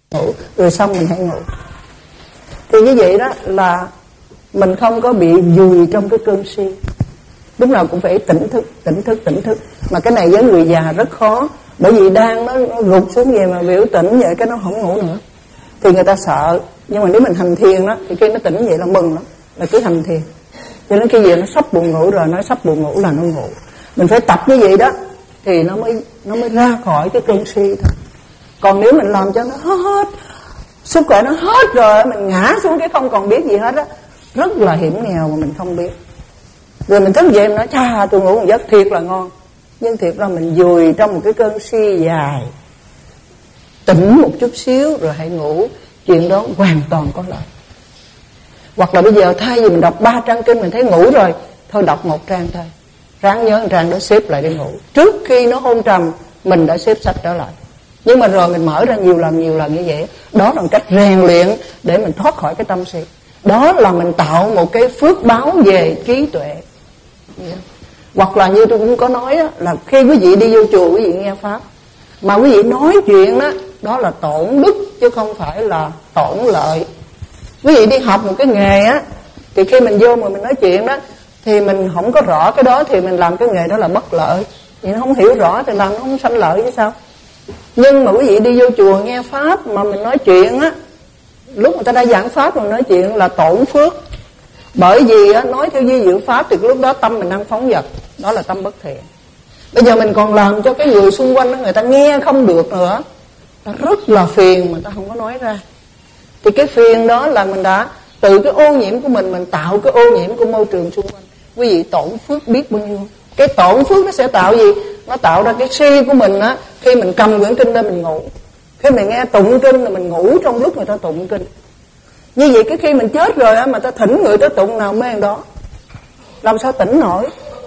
ngủ, rồi xong mình hãy ngủ. Thì như vậy đó là mình không có bị vùi trong cái cơn si. Lúc nào cũng phải tỉnh thức. Mà cái này với người già rất khó, bởi vì đang nó gục xuống về mà biểu tỉnh vậy cái nó không ngủ nữa thì người ta sợ. Nhưng mà nếu mình hành thiền đó thì khi nó tỉnh vậy là mừng lắm, là cứ hành thiền cho nên khi gì nó sắp buồn ngủ rồi, nó sắp buồn ngủ là nó ngủ. Mình phải tập như vậy đó thì nó mới ra khỏi cái cơn si thôi. Còn nếu mình làm cho nó hết xúc cỡ nó hết rồi, mình ngã xuống cái không còn biết gì hết á, rất là hiểm nghèo mà mình không biết. Rồi mình thức dậy mình nói cha tôi ngủ một giấc thiệt là ngon, nhưng thiệt là mình vùi trong một cái cơn si dài. Tỉnh một chút xíu rồi hãy ngủ, chuyện đó hoàn toàn có lợi. Hoặc là bây giờ thay vì mình đọc 3 trang kinh mình thấy ngủ rồi, thôi đọc 1 trang thôi, ráng nhớ 1 trang đó xếp lại để ngủ. Trước khi nó hôn trầm mình đã xếp sách trở lại. Nhưng mà rồi mình mở ra nhiều lần như vậy. Đó là một cách rèn luyện để mình thoát khỏi cái tâm si. Đó là mình tạo một cái phước báo về trí tuệ. Hoặc là như tôi cũng có nói đó, là khi quý vị đi vô chùa quý vị nghe pháp mà quý vị nói chuyện đó, đó là tổn đức chứ không phải là tổn lợi. Quý vị đi học một cái nghề á, thì khi mình vô mà mình nói chuyện đó thì mình không có rõ cái đó thì mình làm cái nghề đó là bất lợi. Vì nó không hiểu rõ thì làm nó không sanh lợi chứ sao. Nhưng mà quý vị đi vô chùa nghe pháp mà mình nói chuyện á, lúc người ta đã giảng pháp mà nói chuyện là tổn phước. Bởi vì á, nói theo vi diệu pháp thì lúc đó tâm mình đang phóng dật, đó là tâm bất thiện. Bây giờ mình còn làm cho cái người xung quanh đó, người ta nghe không được nữa, ta rất là phiền mà ta không có nói ra. Thì cái phiền đó là mình đã từ cái ô nhiễm của mình tạo cái ô nhiễm của môi trường xung quanh. Quý vị tổn phước biết bao nhiêu. Cái tổn phước nó sẽ tạo gì? Nó tạo ra cái si của mình á. Khi mình cầm quyển kinh ra mình ngủ, khi mình nghe tụng kinh là mình ngủ trong lúc người ta tụng kinh. Như vậy cái khi mình chết rồi á, mà ta thỉnh người tới tụng nào mê đó, làm sao tỉnh nổi.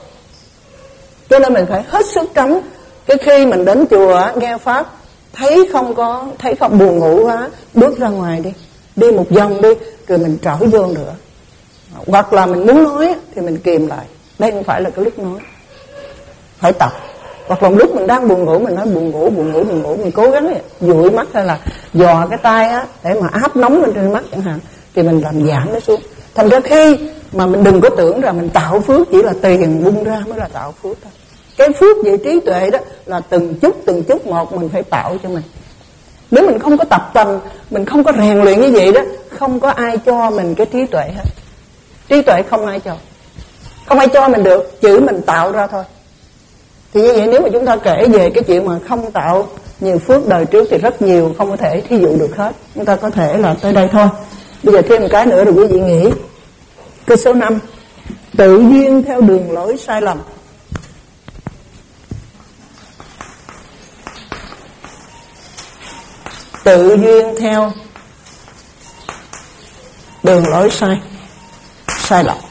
Cho nên mình phải hết sức tránh. Cái khi mình đến chùa á, nghe pháp thấy không buồn ngủ quá, bước ra ngoài đi một vòng đi, rồi mình trở vô nữa. Hoặc là mình muốn nói thì mình kìm lại, đây không phải là cái lúc nói, phải tập. Hoặc là lúc mình đang buồn ngủ mình nói buồn ngủ, mình cố gắng dụi mắt hay là dò cái tay á để mà áp nóng lên trên mắt chẳng hạn, thì mình làm giảm nó xuống. Thành ra khi mà mình đừng có tưởng rằng mình tạo phước chỉ là tiền bung ra mới là tạo phước thôi. Cái phước về trí tuệ đó là từng chút một mình phải tạo cho mình. Nếu mình không có tập tành, mình không có rèn luyện như vậy đó, không có ai cho mình cái trí tuệ hết. Trí tuệ không ai cho mình được, chỉ mình tạo ra thôi. Thì như vậy nếu mà chúng ta kể về cái chuyện mà không tạo nhiều phước đời trước thì rất nhiều, không có thể thí dụ được hết. Chúng ta có thể là tới đây thôi. Bây giờ thêm một cái nữa rồi quý vị nghĩ. Câu số 5, tự duyên theo đường lối sai lầm. Tự duyên theo đường lối sai lầm.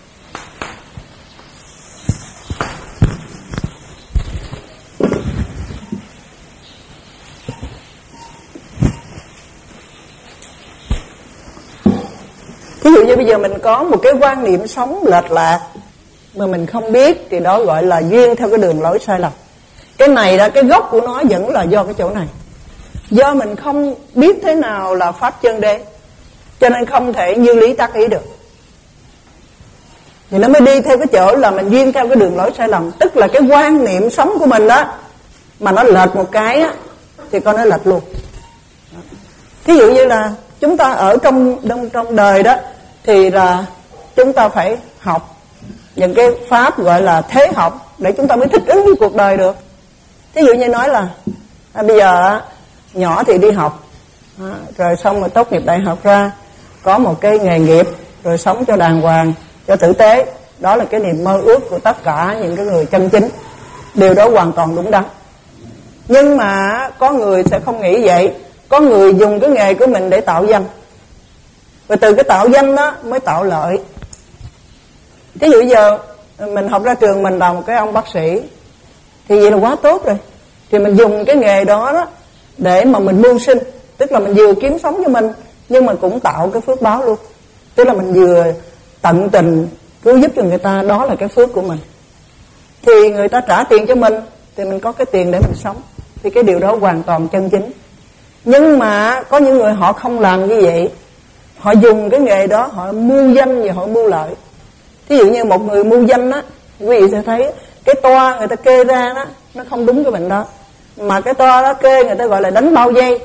Ví dụ như bây giờ mình có một cái quan niệm sống lệch lạc mà mình không biết thì đó gọi là duyên theo cái đường lối sai lầm. Cái này là cái gốc của nó vẫn là do cái chỗ này. Do mình không biết thế nào là pháp chân đế, cho nên không thể như lý tác ý được. Thì nó mới đi theo cái chỗ là mình duyên theo cái đường lối sai lầm. Tức là cái quan niệm sống của mình đó, mà nó lệch một cái á, thì con nó lệch luôn. Ví dụ như là chúng ta ở trong đời đó, thì là chúng ta phải học những cái pháp gọi là thế học để chúng ta mới thích ứng với cuộc đời được. Ví dụ như nói là bây giờ nhỏ thì đi học, rồi xong rồi tốt nghiệp đại học ra có một cái nghề nghiệp, rồi sống cho đàng hoàng, cho tử tế. Đó là cái niềm mơ ước của tất cả những cái người chân chính. Điều đó hoàn toàn đúng đắn. Nhưng mà có người sẽ không nghĩ vậy. Có người dùng cái nghề của mình để tạo danh, và từ cái tạo danh đó mới tạo lợi. Ví dụ giờ mình học ra trường mình là một cái ông bác sĩ, thì vậy là quá tốt rồi. Thì mình dùng cái nghề đó để mà mình mưu sinh. Tức là mình vừa kiếm sống cho mình, nhưng mà cũng tạo cái phước báo luôn. Tức là mình vừa tận tình cứu giúp cho người ta, đó là cái phước của mình. Thì người ta trả tiền cho mình, thì mình có cái tiền để mình sống. Thì cái điều đó hoàn toàn chân chính. Nhưng mà có những người họ không làm như vậy. Họ dùng cái nghề đó, họ mưu danh và họ mưu lợi. Thí dụ như một người mưu danh á, quý vị sẽ thấy cái toa người ta kê ra đó, nó không đúng cái bệnh đó. Mà cái toa đó kê người ta gọi là đánh bao dây.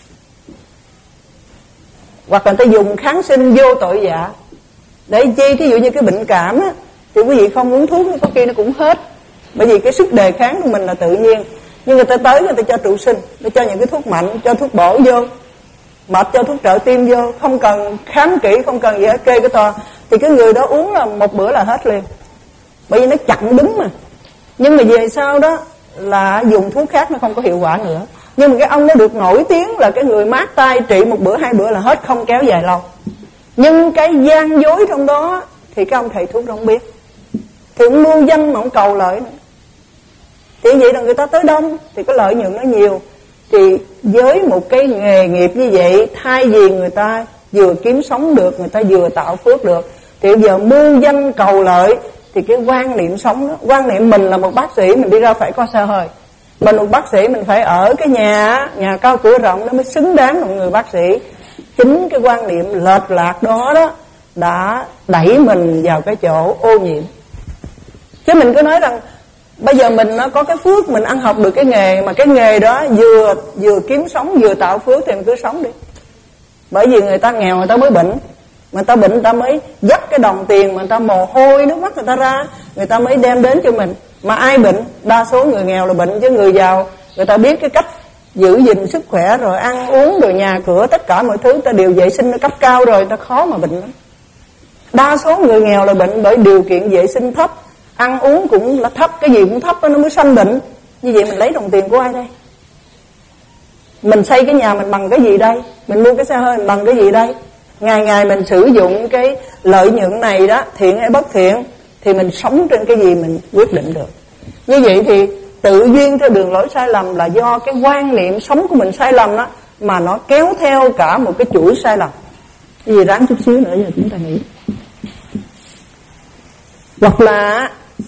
Hoặc là người ta dùng kháng sinh vô tội vạ. Để chi, thí dụ như cái bệnh cảm á, thì quý vị không uống thuốc có khi nó cũng hết. Bởi vì cái sức đề kháng của mình là tự nhiên. Nhưng người ta tới người ta cho trụ sinh, để cho những cái thuốc mạnh, cho thuốc bổ vô, mệt cho thuốc trợ tim vô, không cần khám kỹ, không cần gì hết, kê cái toa. Thì cái người đó uống là một bữa là hết liền. Bởi vì nó chặn đứng mà. Nhưng mà về sau đó là dùng thuốc khác nó không có hiệu quả nữa. Nhưng mà cái ông nó được nổi tiếng là cái người mát tay, trị một bữa hai bữa là hết, không kéo dài lâu. Nhưng cái gian dối trong đó thì cái ông thầy thuốc không biết. Thì ông mưu danh mà ông cầu lợi nữa. Thì vậy là người ta tới đông thì cái lợi nhuận nó nhiều. Thì với một cái nghề nghiệp như vậy, thay vì người ta vừa kiếm sống được, người ta vừa tạo phước được, thì giờ mưu danh cầu lợi. Thì cái quan niệm sống đó, quan niệm mình là một bác sĩ, mình đi ra phải có xe hơi. Mình một bác sĩ mình phải ở cái nhà cao cửa rộng, nó mới xứng đáng là một người bác sĩ. Chính cái quan niệm lệch lạc đó đó đã đẩy mình vào cái chỗ ô nhiễm. Chứ mình cứ nói rằng bây giờ mình nó có cái phước, mình ăn học được cái nghề, mà cái nghề đó vừa kiếm sống vừa tạo phước thì mình cứ sống đi. Bởi vì người ta nghèo người ta mới bệnh, người ta bệnh người ta mới dắt cái đồng tiền mà người ta mồ hôi nước mắt người ta ra, người ta mới đem đến cho mình. Mà ai bệnh? Đa số người nghèo là bệnh, chứ người giàu người ta biết cái cách giữ gìn sức khỏe rồi ăn uống rồi nhà cửa tất cả mọi thứ, ta đều vệ sinh nó cấp cao rồi, ta khó mà bệnh lắm. Đa số người nghèo là bệnh bởi điều kiện vệ sinh thấp, ăn uống cũng là thấp, cái gì cũng thấp nó mới sanh bệnh. Như vậy mình lấy đồng tiền của ai đây? Mình xây cái nhà mình bằng cái gì đây? Mình mua cái xe hơi mình bằng cái gì đây? Ngày ngày mình sử dụng cái lợi nhuận này đó, thiện hay bất thiện, thì mình sống trên cái gì mình quyết định được. Như vậy thì tự duyên theo đường lối sai lầm là do cái quan niệm sống của mình sai lầm đó, mà nó kéo theo cả một cái chuỗi sai lầm. Cái gì ráng chút xíu nữa giờ chúng ta nghĩ. Hoặc là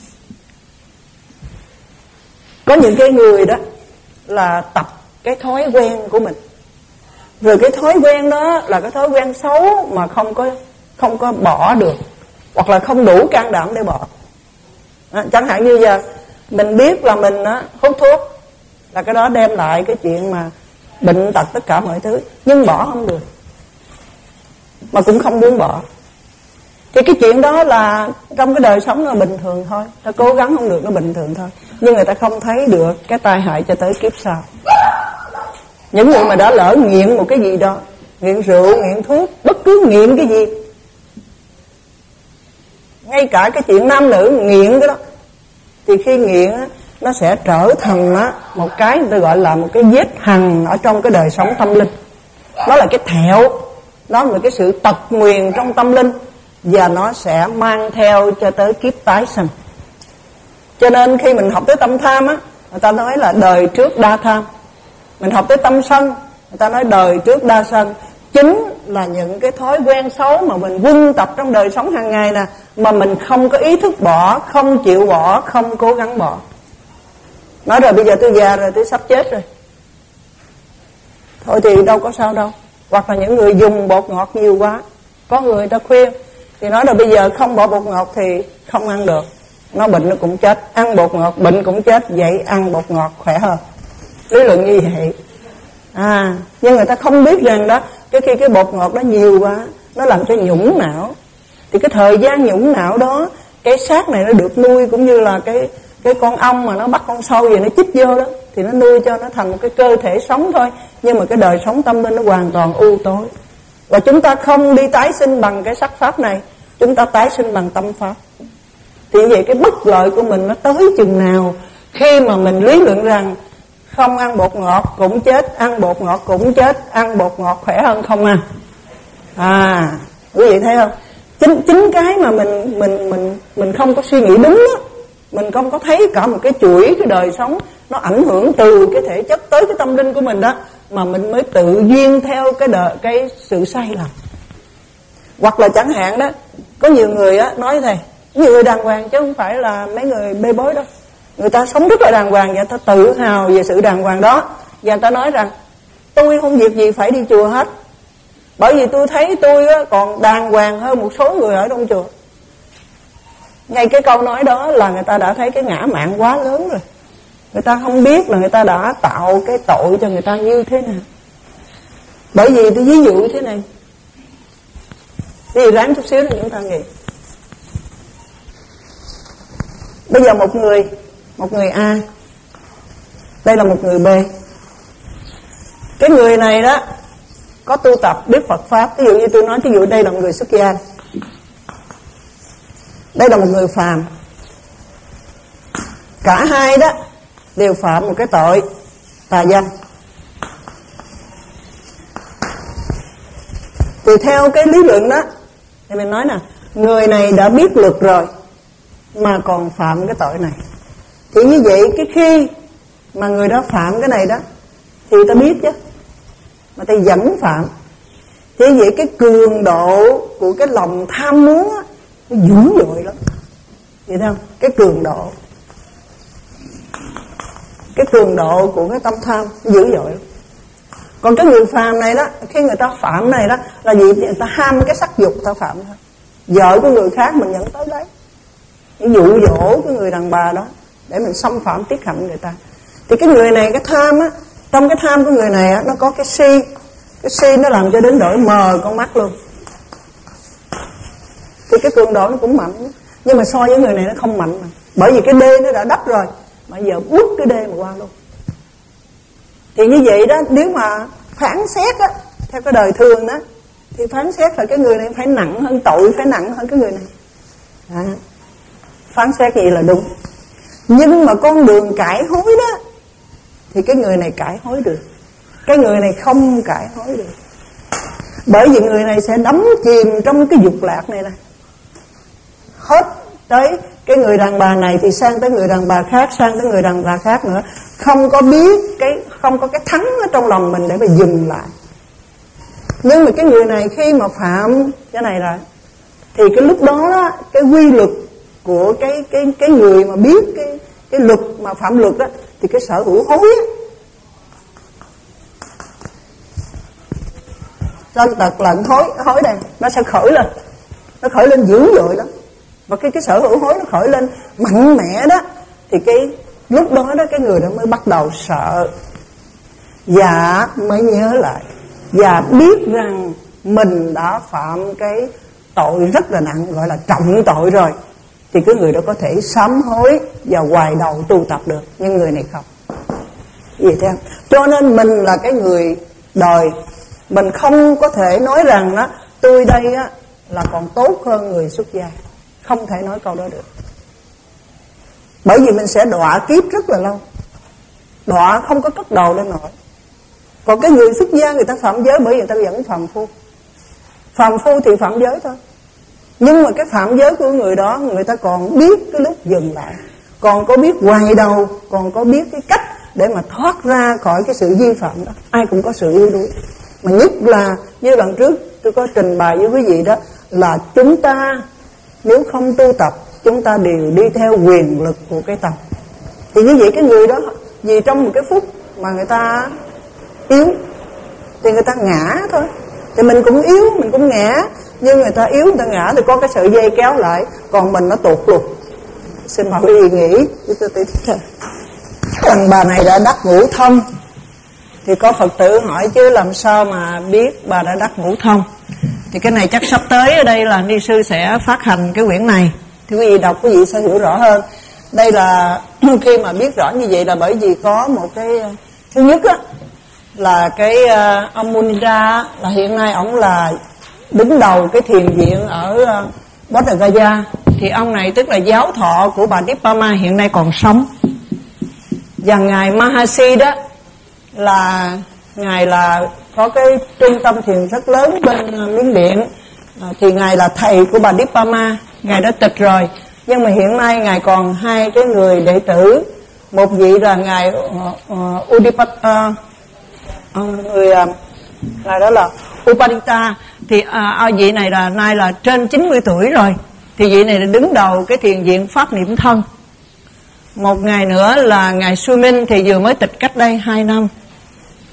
có những cái người đó là tập cái thói quen của mình, rồi cái thói quen đó là cái thói quen xấu mà không có bỏ được, hoặc là không đủ can đảm để bỏ. Chẳng hạn như giờ mình biết là mình hút thuốc, là cái đó đem lại cái chuyện mà bệnh tật tất cả mọi thứ, nhưng bỏ không được, mà cũng không muốn bỏ. Thì cái chuyện đó là trong cái đời sống nó bình thường thôi, ta cố gắng không được nó bình thường thôi, nhưng người ta không thấy được cái tai hại cho tới kiếp sau. Những người mà đã lỡ nghiện một cái gì đó, nghiện rượu, nghiện thuốc, bất cứ nghiện cái gì, ngay cả cái chuyện nam nữ nghiện cái đó, thì khi nghiện á, nó sẽ trở thành một cái người ta gọi là một cái vết hằn ở trong cái đời sống tâm linh. Nó là cái thẹo, nó là cái sự tật nguyền trong tâm linh, và nó sẽ mang theo cho tới kiếp tái sanh. Cho nên khi mình học tới tâm tham á, người ta nói là đời trước đa tham. Mình học tới tâm sân, người ta nói đời trước đa sân. Chính là những cái thói quen xấu mà mình quân tập trong đời sống hàng ngày nè, mà mình không có ý thức bỏ, không chịu bỏ, không cố gắng bỏ. Nói rồi bây giờ tôi già rồi, tôi sắp chết rồi, thôi thì đâu có sao đâu. Hoặc là những người dùng bột ngọt nhiều quá, có người ta khuyên thì nói là bây giờ không bỏ bột ngọt thì không ăn được, nó bệnh nó cũng chết. Ăn bột ngọt bệnh cũng chết, vậy ăn bột ngọt khỏe hơn. Lý luận như vậy. Nhưng người ta không biết rằng đó, khi cái bột ngọt đó nhiều quá, nó làm cho nhũng não. Thì cái thời gian nhũng não đó, cái xác này nó được nuôi, cũng như là cái con ong mà nó bắt con sâu về nó chích vô đó, thì nó nuôi cho nó thành một cái cơ thể sống thôi. Nhưng mà cái đời sống tâm linh nó hoàn toàn u tối. Và chúng ta không đi tái sinh bằng cái sắc pháp này, chúng ta tái sinh bằng tâm pháp. Thì vậy cái bất lợi của mình nó tới chừng nào khi mà mình lý luận rằng không ăn bột ngọt cũng chết, ăn bột ngọt cũng chết, ăn bột ngọt khỏe hơn không ăn. Quý vị thấy không? Chính cái mà mình không có suy nghĩ đúng đó, mình không có thấy cả một cái chuỗi cái đời sống nó ảnh hưởng từ cái thể chất tới cái tâm linh của mình đó, mà mình mới tự duyên theo cái sự sai lầm. Hoặc là chẳng hạn đó, có nhiều người nói thầy, nhiều người đàng hoàng chứ không phải là mấy người bê bối đâu. Người ta sống rất là đàng hoàng và ta tự hào về sự đàng hoàng đó. Và ta nói rằng tôi không việc gì phải đi chùa hết, bởi vì tôi thấy tôi còn đàng hoàng hơn một số người ở trong chùa. Ngay cái câu nói đó là người ta đã thấy cái ngã mạn quá lớn rồi. Người ta không biết là người ta đã tạo cái tội cho người ta như thế nào. Bởi vì tôi ví dụ như thế này, thì ráng chút xíu để chúng ta nghĩ. Bây giờ một người A, đây là một người B. Cái người này đó có tu tập biết Phật Pháp. Ví dụ như tôi nói, ví dụ đây là một người xuất gia, đây là một người phàm. Cả hai đó đều phạm một cái tội tà dâm. Thì theo cái lý luận đó thì mình nói nè, người này đã biết luật rồi mà còn phạm cái tội này, thì như vậy cái khi mà người đó phạm cái này đó thì ta biết chứ, mà ta vẫn phạm. Thì vậy cái cường độ của cái lòng tham muốn á, nó dữ dội lắm, vậy không? Cái cường độ của cái tâm tham dữ dội lắm. Còn cái người phàm này đó, khi người ta phạm này đó là gì? Người ta ham cái sắc dục, ta phạm thôi. Vợ của người khác mình dẫn tới đấy, dụ dỗ cái người đàn bà đó để mình xâm phạm tiết hạnh người ta. Thì cái người này, cái tham á, trong cái tham của người này á, nó có cái si. Cái si nó làm cho đến đổi mờ con mắt luôn. Thì cái cường độ nó cũng mạnh, nhưng mà so với người này nó không mạnh mà. Bởi vì cái đê nó đã đắp rồi, mà giờ bước cái đê mà qua luôn. Thì như vậy đó, nếu mà phán xét á, theo cái đời thường đó, thì phán xét là cái người này phải nặng hơn, tội phải nặng hơn cái người này đó. Phán xét vậy là đúng. Nhưng mà con đường cải hối đó thì cái người này cải hối được, cái người này không cải hối được. Bởi vì người này sẽ đắm chìm trong cái dục lạc này. Hết tới cái người đàn bà này thì sang tới người đàn bà khác, sang tới người đàn bà khác nữa. Không có biết không có cái thắng ở trong lòng mình để mà dừng lại. Nhưng mà cái người này khi mà phạm cái này rồi thì cái lúc đó, đó cái quy luật của cái người mà biết cái luật mà phạm luật đó, thì cái sở hữu hối á, sanh tật lận hối đây, nó sẽ khởi lên, nó khởi lên dữ dội lắm. Và cái sở hữu hối nó khởi lên mạnh mẽ đó, thì cái lúc đó đó cái người đó mới bắt đầu sợ, và mới nhớ lại, và biết rằng mình đã phạm cái tội rất là nặng, gọi là trọng tội rồi. Thì cái người đó có thể sám hối và hoài đầu tu tập được, nhưng người này không. Vậy thế không? Cho nên mình là cái người đời, mình không có thể nói rằng đó, tôi đây á, là còn tốt hơn người xuất gia. Không thể nói câu đó được. Bởi vì mình sẽ đọa kiếp rất là lâu, đọa không có cất đầu lên nổi. Còn cái người xuất gia người ta phạm giới bởi vì người ta vẫn phàm phu. Phàm phu thì phạm giới thôi, nhưng mà cái phạm giới của người đó, người ta còn biết cái lúc dừng lại, còn có biết hoài đầu, còn có biết cái cách để mà thoát ra khỏi cái sự vi phạm đó. Ai cũng có sự yếu đuối. Mà nhất là như lần trước tôi có trình bày với quý vị đó, là chúng ta nếu không tu tập, chúng ta đều đi theo quyền lực của cái tâm. Thì như vậy cái người đó, vì trong một cái phút mà người ta yếu thì người ta ngã thôi. Thì mình cũng yếu, mình cũng ngã. Nhưng người ta yếu, người ta ngã thì có cái sợi dây kéo lại, còn mình nó tuột lùi. Xin mời quý vị nghĩ. Thằng bà này đã đắc ngũ thông. Thì có Phật tử hỏi chứ làm sao mà biết bà đã đắc ngũ thông. Thì cái này chắc sắp tới ở đây là ni sư sẽ phát hành cái quyển này, thì quý vị đọc quý vị sẽ hiểu rõ hơn. Đây là khi mà biết rõ như vậy là bởi vì có một cái thứ nhất á, là cái ông Munindra là hiện nay ông là đứng đầu cái thiền viện ở Bodh Gaya. Thì ông này tức là giáo thọ của bà Dippama hiện nay còn sống. Và ngài Mahasi đó là ngài là có cái trung tâm thiền rất lớn bên Miến Điện. Thì ngài là thầy của bà Dippama, ngài đã tịch rồi, nhưng mà hiện nay ngài còn hai cái người đệ tử. Một vị là ngài Udipata, ngài đó là Upadita. Thì vị này là nay là trên 90 tuổi rồi. Thì vị này là đứng đầu cái thiền viện Pháp Niệm Thân. Một ngày nữa là ngài Sumin thì vừa mới tịch cách đây 2 năm.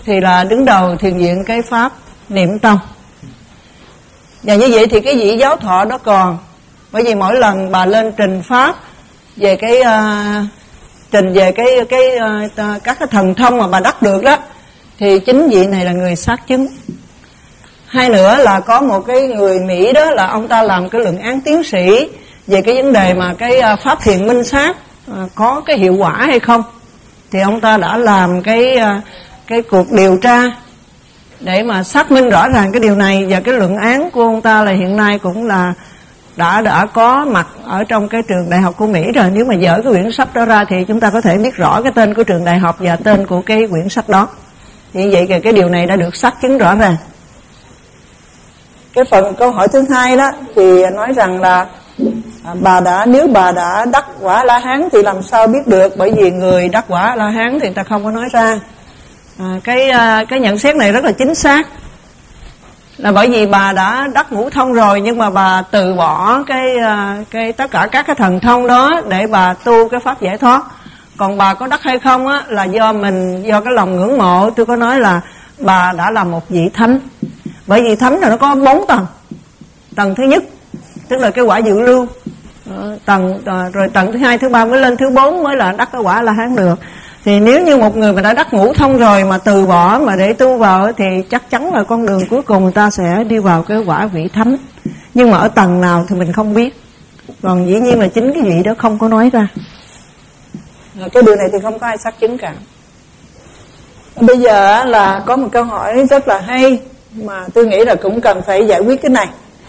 thì là đứng đầu thiền viện cái pháp niệm tông. Và như vậy thì cái vị giáo thọ đó còn, bởi vì mỗi lần bà lên trình pháp về trình về các cái thần thông mà bà đắc được đó, thì chính vị này là người xác chứng. Hai nữa là có một cái người Mỹ đó, là ông ta làm cái luận án tiến sĩ về cái vấn đề mà cái pháp thiền minh sát có cái hiệu quả hay không. Thì ông ta đã làm cái cuộc điều tra để mà xác minh rõ ràng cái điều này. Và cái luận án của ông ta là hiện nay cũng là đã có mặt ở trong cái trường đại học của Mỹ rồi. Nếu mà dở cái quyển sách đó ra thì chúng ta có thể biết rõ cái tên của trường đại học và tên của cái quyển sách đó. Như vậy thì cái điều này đã được xác chứng rõ ràng. Cái phần câu hỏi thứ hai đó thì nói rằng là nếu bà đã đắc quả La Hán thì làm sao biết được, bởi vì người đắc quả La Hán thì người ta không có nói ra. Cái nhận xét này rất là chính xác, là bởi vì bà đã đắc ngũ thông rồi, nhưng mà bà từ bỏ cái tất cả các cái thần thông đó để bà tu cái pháp giải thoát. Còn bà có đắc hay không á, là do cái lòng ngưỡng mộ. Tôi có nói là bà đã là một vị thánh, bởi vì thánh là nó có 4 tầng. Tầng thứ nhất tức là cái quả dự lưu, rồi tầng thứ hai, thứ ba mới lên thứ 4 mới là đắc cái quả La Hán được. Thì nếu như một người mà đã đắc ngũ thông rồi mà từ bỏ mà để tu vào thì chắc chắn là con đường cuối cùng người ta sẽ đi vào cái quả vị thánh. Nhưng mà ở tầng nào thì mình không biết. Còn dĩ nhiên là chính cái vị đó không có nói ra. Cái điều này thì không có ai xác chứng cả. Bây giờ là có một câu hỏi rất là hay mà tôi nghĩ là cũng cần phải giải quyết cái này.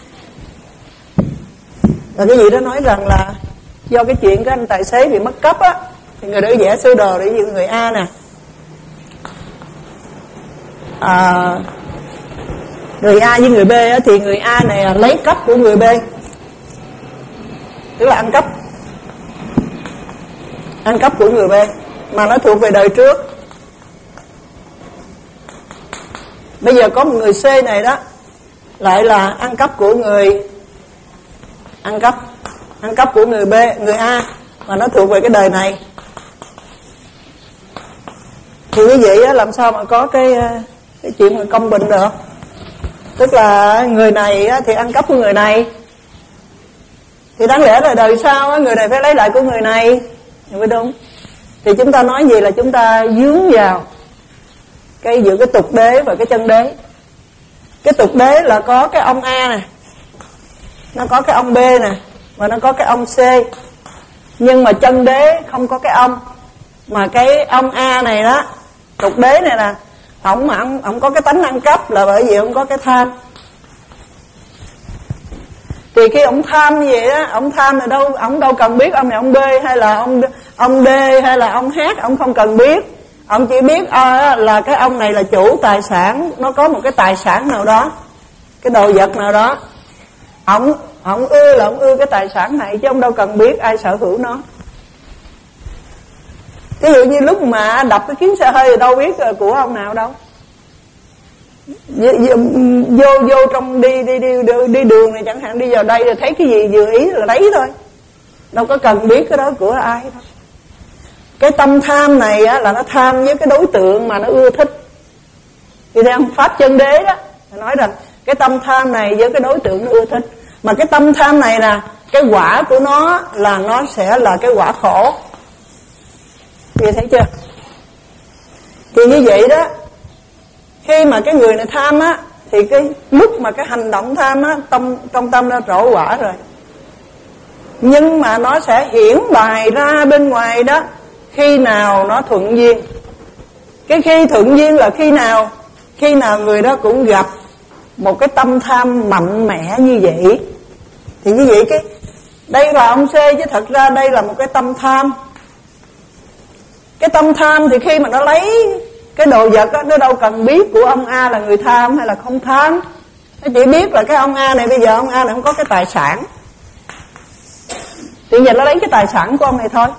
Và cái vị đó nói rằng là do cái chuyện cái anh tài xế bị mất cấp á, thì người đó vẽ sơ đồ để như người A nè, người A với người B á, thì người A này lấy cấp của người B, tức là ăn cấp của người B mà nó thuộc về đời trước. Bây giờ có một người C này đó lại là ăn cấp của người B, người A, mà nó thuộc về cái đời này. Thì như vậy á, làm sao mà có cái chuyện mà công bình được? Tức là người này á, thì ăn cắp của người này, thì đáng lẽ là đời sau á, người này phải lấy lại của người này, phải đúng? Thì chúng ta nói gì là chúng ta dướng vào giữa cái tục đế và cái chân đế. Cái tục đế là có cái ông A nè, nó có cái ông B nè, và nó có cái ông C. Nhưng mà chân đế không có cái ông, mà cái ông A này đó, tục đế này nè, ổng có cái tánh ăn cắp là bởi vì ổng có cái tham. Thì khi ổng tham như vậy đó, ổng tham là ổng đâu cần biết ông này ông B hay là ông D hay là ông H, ổng không cần biết. Ông chỉ biết là cái ông này là chủ tài sản, nó có một cái tài sản nào đó, cái đồ vật nào đó. Ông ưa là ông ưa cái tài sản này, chứ ông đâu cần biết ai sở hữu nó. Ví dụ như lúc mà đập cái kiến xe hơi thì đâu biết của ông nào đâu. Vô trong đi đường này chẳng hạn, đi vào đây rồi thấy cái gì vừa ý là lấy thôi, đâu có cần biết cái đó của ai đâu. Cái tâm tham này á, là nó tham với cái đối tượng mà nó ưa thích. Thì theo pháp chân đế đó nói rằng cái tâm tham này với cái đối tượng nó ưa thích. Mà cái tâm tham này là cái quả của nó là nó sẽ là cái quả khổ. Thì thấy chưa? Thì như vậy đó, khi mà cái người này tham á, thì cái lúc mà cái hành động tham á, trong tâm nó trổ quả rồi. Nhưng mà nó sẽ hiển bài ra bên ngoài đó khi nào nó thuận duyên. Cái khi thuận duyên là khi nào? Khi nào người đó cũng gặp một cái tâm tham mạnh mẽ như vậy. Thì như vậy đây là ông C, chứ thật ra đây là một cái tâm tham. Cái tâm tham thì khi mà nó lấy cái đồ vật đó, nó đâu cần biết của ông A là người tham hay là không tham. Nó chỉ biết là cái ông A này bây giờ ông A này không có cái tài sản, thì giờ nó lấy cái tài sản của ông này thôi.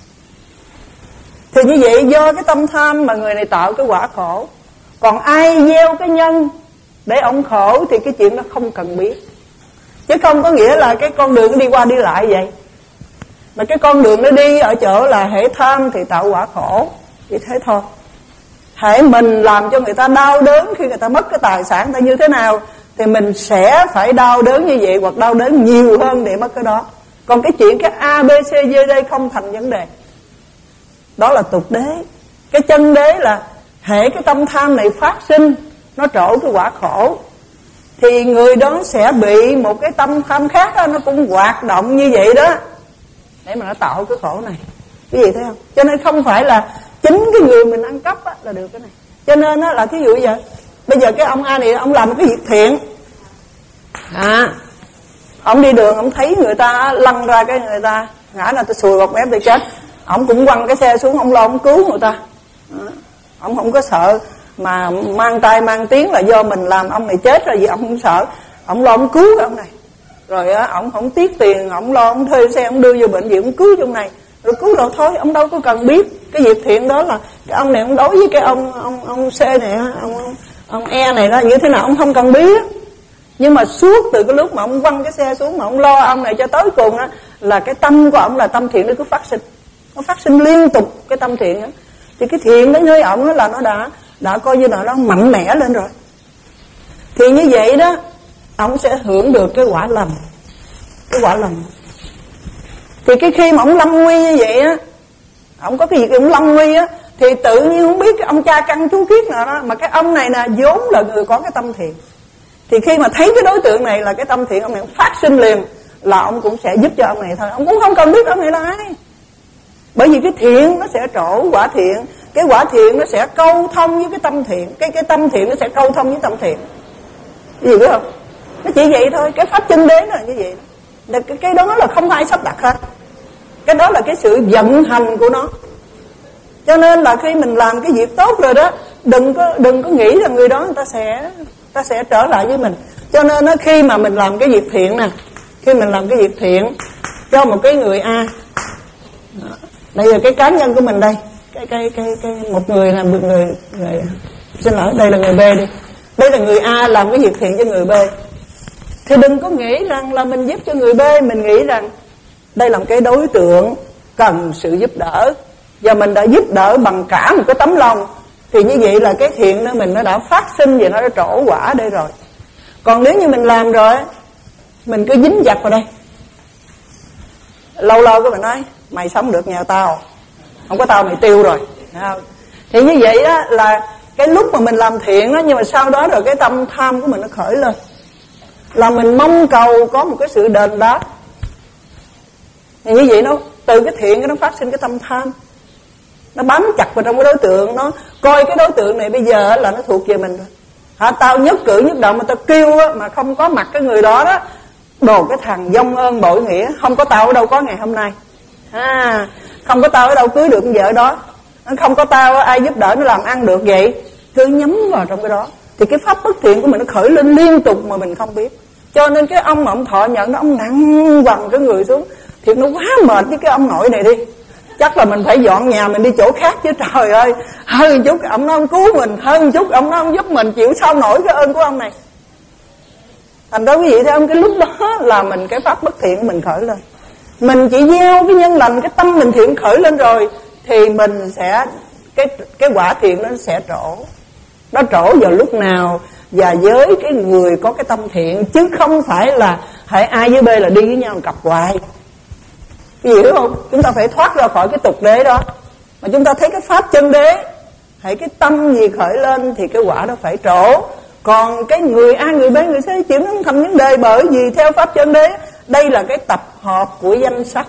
Thì như vậy do cái tâm tham mà người này tạo cái quả khổ. Còn ai gieo cái nhân để ông khổ thì cái chuyện đó không cần biết. Chứ không có nghĩa là cái con đường nó đi qua đi lại vậy. Mà cái con đường nó đi ở chỗ là hễ tham thì tạo quả khổ, chỉ thế thôi. hễ mình làm cho người ta đau đớn khi người ta mất cái tài sản ta như thế nào, thì mình sẽ phải đau đớn như vậy, hoặc đau đớn nhiều hơn để mất cái đó. Còn cái chuyện cái A, B, C, D đây không thành vấn đề. Đó là tục đế. Cái chân đế là hễ cái tâm tham này phát sinh, nó trổ cái quả khổ, thì người đó sẽ bị một cái tâm tham khác đó, nó cũng hoạt động như vậy đó, để mà nó tạo cái khổ này. Cái gì thấy không? Cho nên không phải là chính cái người mình ăn cắp á, là được cái này. Cho nên á, là thí dụ vậy, bây giờ cái ông A này ông làm một cái việc thiện, ông đi đường ông thấy người ta lăn ra, cái người ta ngã là tôi sùi bọt mép tôi chết, ông cũng quăng cái xe xuống, ông lo ông cứu người ta. Ông không có sợ mà mang tay mang tiếng là do mình làm ông này chết rồi gì, ông không sợ, ông lo ông cứu cái ông này. Rồi á, ông không tiếc tiền, ông lo ông thuê xe ông đưa vô bệnh viện, ông cứu trong này, rồi cứu rồi thôi, ông đâu có cần biết cái việc thiện đó là cái ông này ông đối với cái ông C này, ông E này đó như thế nào ông không cần biết. Nhưng mà suốt từ cái lúc mà ông quăng cái xe xuống mà ông lo ông này cho tới cùng á, là cái tâm của ông là tâm thiện nó cứ phát sinh, nó phát sinh liên tục cái tâm thiện đó. Thì cái thiện đó với ông đó là nó đã coi như là nó mạnh mẽ lên rồi. Thì như vậy đó, ông sẽ hưởng được cái quả lành. Cái quả lành. Thì cái khi mà ông lâm nguy như vậy á, ông có cái việc ông lâm nguy á, thì tự nhiên không biết cái ông cha căn chú kiết nào đó, mà cái ông này nè vốn là người có cái tâm thiện. Thì khi mà thấy cái đối tượng này là cái tâm thiện, ông này phát sinh liền, là ông cũng sẽ giúp cho ông này thôi. Ông cũng không cần biết ông này là ai. Bởi vì cái thiện nó sẽ trổ quả thiện, cái quả thiện nó sẽ câu thông với cái tâm thiện, cái tâm thiện nó sẽ câu thông với tâm thiện. Cái gì biết không? Nó chỉ vậy thôi. Cái pháp chân đế là như vậy. Cái đó là không ai sắp đặt hết. Cái đó là cái sự vận hành của nó. Cho nên là khi mình làm cái việc tốt rồi đó, đừng có nghĩ là người đó người ta sẽ trở lại với mình. Cho nên đó, khi mà mình làm cái việc thiện nè, khi mình làm cái việc thiện cho một cái người A, bây giờ cái cá nhân của mình đây, một người là một người xin lỗi, đây là người B đi, đây là người A làm cái việc thiện cho người B, thì đừng có nghĩ rằng là mình giúp cho người B, mình nghĩ rằng đây là một cái đối tượng cần sự giúp đỡ, và mình đã giúp đỡ bằng cả một cái tấm lòng, thì như vậy là cái thiện đó mình nó đã phát sinh và nó đã trổ quả đây rồi. Còn nếu như mình làm rồi, mình cứ dính dặt vào đây, lâu lâu các bạn nói mày sống được nhờ tao, không có tao mày tiêu rồi. Thì như vậy đó là cái lúc mà mình làm thiện đó, nhưng mà sau đó rồi cái tâm tham của mình nó khởi lên, là mình mong cầu có một cái sự đền đáp. Thì như vậy nó từ cái thiện nó phát sinh cái tâm tham, nó bám chặt vào trong cái đối tượng, nó coi cái đối tượng này bây giờ là nó thuộc về mình rồi. Tao nhất cử nhất động mà tao kêu mà không có mặt cái người đó đó, đồ cái thằng vong ơn bội nghĩa, không có tao ở đâu có ngày hôm nay, không có tao ở đâu cưới được con vợ đó, không có tao ai giúp đỡ nó làm ăn được. Vậy cứ nhắm vào trong cái đó, thì cái pháp bất thiện của mình nó khởi lên liên tục mà mình không biết. Cho nên cái ông mà ông thọ nhận đó, ông nặng quằn cái người xuống, thiệt nó quá mệt với cái ông nội này đi, chắc là mình phải dọn nhà mình đi chỗ khác chứ. Trời ơi, hơn chút ông nó không cứu mình, hơn chút ông nó không giúp mình, chịu sao nổi cái ơn của ông này. Thành đó quý vị thấy không, cái lúc đó là mình cái pháp bất thiện của mình khởi lên, mình chỉ gieo cái nhân lành, cái tâm mình thiện khởi lên rồi, thì mình sẽ cái quả thiện nó sẽ trổ. Nó trổ vào lúc nào và với cái người có cái tâm thiện, chứ không phải là hãy A với B là đi với nhau một cặp hoài. Cái gì hiểu không? Chúng ta phải thoát ra khỏi cái tục đế đó, mà chúng ta thấy cái pháp chân đế, hãy cái tâm gì khởi lên thì cái quả đó phải trổ. Còn cái người A người B người C chuyện nó không thành vấn đề, bởi vì theo pháp chân đế đây là cái tập hợp của danh sắc,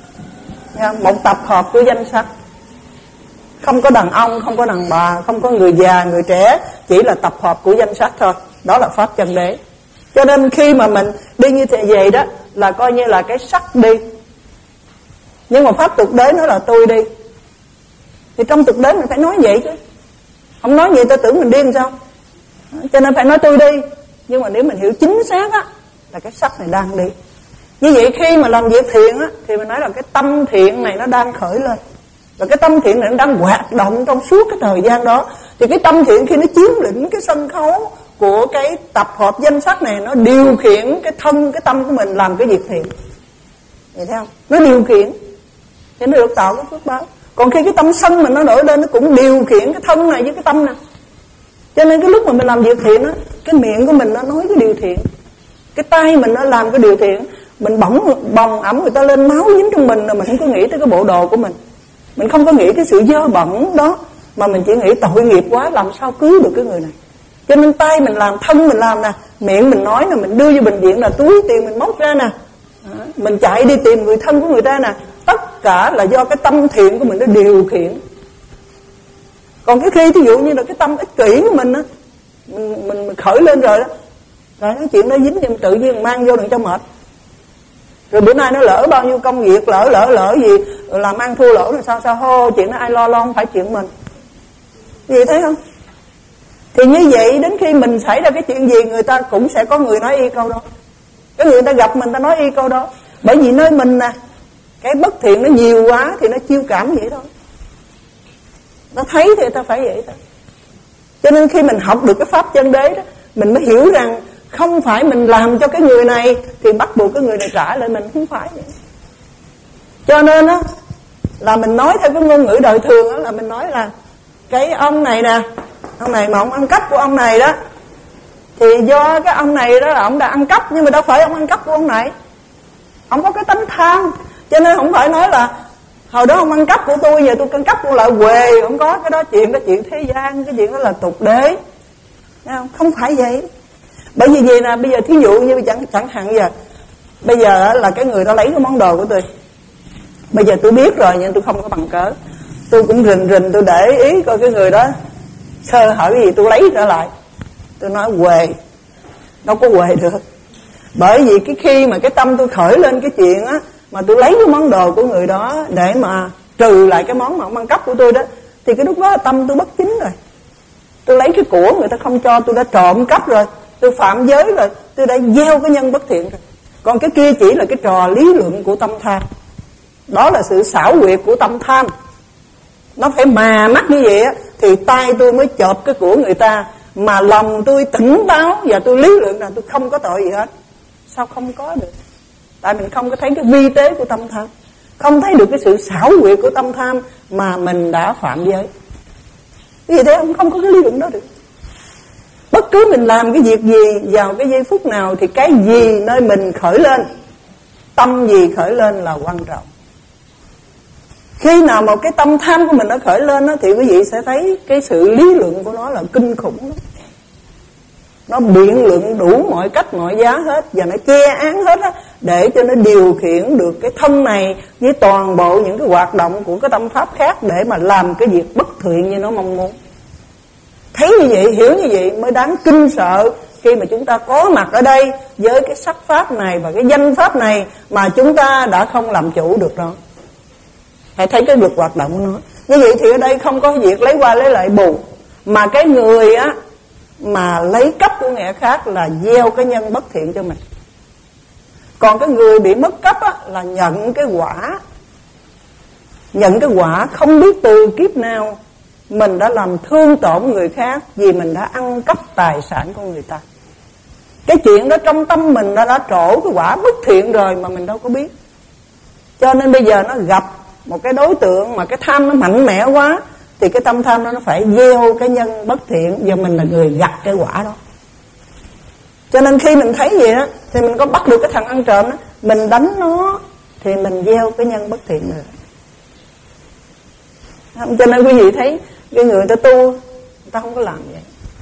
một tập hợp của danh sắc, không có đàn ông, không có đàn bà, không có người già người trẻ, chỉ là tập hợp của danh sắc thôi. Đó là pháp chân đế. Cho nên khi mà mình đi như thế vậy đó là coi như là cái sắc đi. Nhưng mà pháp tục đế nó là tôi đi, thì trong tục đế mình phải nói vậy chứ, không nói vậy tôi tưởng mình điên sao. Cho nên phải nói tôi đi. Nhưng mà nếu mình hiểu chính xác á, là cái sắc này đang đi. Như vậy khi mà làm việc thiện á, thì mình nói là cái tâm thiện này nó đang khởi lên, và cái tâm thiện này nó đang hoạt động trong suốt cái thời gian đó. Thì cái tâm thiện khi nó chiếm lĩnh cái sân khấu của cái tập hợp danh sắc này, nó điều khiển cái thân, cái tâm của mình làm cái việc thiện. Vậy thấy không? Nó điều khiển thì nó được tạo cái phước báo. Còn khi cái tâm sân mình nó nổi lên, nó cũng điều khiển cái thân này với cái tâm này. Cho nên cái lúc mà mình làm việc thiện á, cái miệng của mình nó nói cái điều thiện, cái tay mình nó làm cái điều thiện. Mình bồng ẩm người ta lên, máu dính trong mình, là mình không có nghĩ tới cái bộ đồ của mình. Mình không có nghĩ cái sự dơ bẩn đó, mà mình chỉ nghĩ tội nghiệp quá, làm sao cứu được cái người này. Cho nên tay mình làm, thân mình làm nè, miệng mình nói nè, mình đưa vô bệnh viện là túi tiền mình móc ra nè, mình chạy đi tìm người thân của người ta nè. Tất cả là do cái tâm thiện của mình nó điều khiển. Còn cái khi thí dụ như là cái tâm ích kỷ của mình á, mình khởi lên rồi đó, rồi cái chuyện đó dính thì tự nhiên mang vô đừng cho mệt. Rồi bữa nay nó lỡ bao nhiêu công việc, lỡ gì, làm ăn thua lỗ là sao hô, chuyện đó ai lo không phải chuyện mình. Gì thấy không? Thì như vậy đến khi mình xảy ra cái chuyện gì, người ta cũng sẽ có người nói y câu đó. Cái người ta gặp mình ta nói y câu đó. Bởi vì nơi mình nè, cái bất thiện nó nhiều quá thì nó chiêu cảm vậy thôi. Nó thấy thì ta phải vậy thôi. Cho nên khi mình học được cái pháp chân đế đó, mình mới hiểu rằng không phải mình làm cho cái người này thì bắt buộc cái người này trả lại mình, không phải vậy. Cho nên á là mình nói theo cái ngôn ngữ đời thường á, là mình nói là cái ông này nè, ông này mà ông ăn cắp của ông này đó, thì do cái ông này đó là ông đã ăn cắp, nhưng mà đâu phải ông ăn cắp của ông này. Ông có cái tánh tham, cho nên không phải nói là hồi đó ông ăn cắp của tôi, giờ tôi ăn cắp của lại quề. Không có cái đó, chuyện thế gian, cái chuyện đó là tục đế. Không phải vậy. Bởi vì gì nè, bây giờ thí dụ như chẳng hạn giờ, bây giờ là cái người đó lấy cái món đồ của tôi. Bây giờ tôi biết rồi nhưng tôi không có bằng cớ. Tôi cũng rình tôi để ý coi cái người đó sơ hở cái gì tôi lấy trở lại. Tôi nói quề, đâu có quề được. Bởi vì cái khi mà cái tâm tôi khởi lên cái chuyện á, mà tôi lấy cái món đồ của người đó để mà trừ lại cái món mà ông ăn cắp của tôi đó, thì cái lúc đó tâm tôi bất chính rồi. Tôi lấy cái của người ta không cho, tôi đã trộm cắp rồi, tôi phạm giới rồi, tôi đã gieo cái nhân bất thiện rồi. Còn cái kia chỉ là cái trò lý luận của tâm tham. Đó là sự xảo quyệt của tâm tham. Nó phải mà mắt như vậy á, thì tay tôi mới chộp cái của người ta, mà lòng tôi tỉnh táo và tôi lý luận là tôi không có tội gì hết. Sao không có được? Tại mình không có thấy cái vi tế của tâm tham, không thấy được cái sự xảo quyệt của tâm tham mà mình đã phạm giới. Vì thế không có cái lý luận đó được. Bất cứ mình làm cái việc gì, vào cái giây phút nào, thì cái gì nơi mình khởi lên, tâm gì khởi lên là quan trọng. Khi nào một cái tâm tham của mình nó khởi lên đó, thì quý vị sẽ thấy cái sự lý luận của nó là kinh khủng lắm. Nó biện luận đủ mọi cách mọi giá hết, và nó che án hết á, để cho nó điều khiển được cái thân này với toàn bộ những cái hoạt động của cái tâm pháp khác, để mà làm cái việc bất thiện như nó mong muốn. Thấy như vậy, hiểu như vậy mới đáng kinh sợ khi mà chúng ta có mặt ở đây với cái sắc pháp này và cái danh pháp này mà chúng ta đã không làm chủ được đó. Hãy thấy cái luật hoạt động của nó. Như vậy thì ở đây không có việc lấy qua lấy lại bù, mà cái người á mà lấy cắp của người khác là gieo cái nhân bất thiện cho mình. Còn cái người bị mất cắp á là nhận cái quả. Nhận cái quả không biết từ kiếp nào mình đã làm thương tổn người khác, vì mình đã ăn cắp tài sản của người ta. Cái chuyện đó trong tâm mình đã trổ cái quả bất thiện rồi mà mình đâu có biết. Cho nên bây giờ nó gặp một cái đối tượng mà cái tham nó mạnh mẽ quá, thì cái tâm tham đó nó phải gieo cái nhân bất thiện, và mình là người gặt cái quả đó. Cho nên khi mình thấy vậy á, thì mình có bắt được cái thằng ăn trộm đó, mình đánh nó thì mình gieo cái nhân bất thiện rồi. Cho nên quý vị thấy cái người ta tu, người ta không có làm vậy.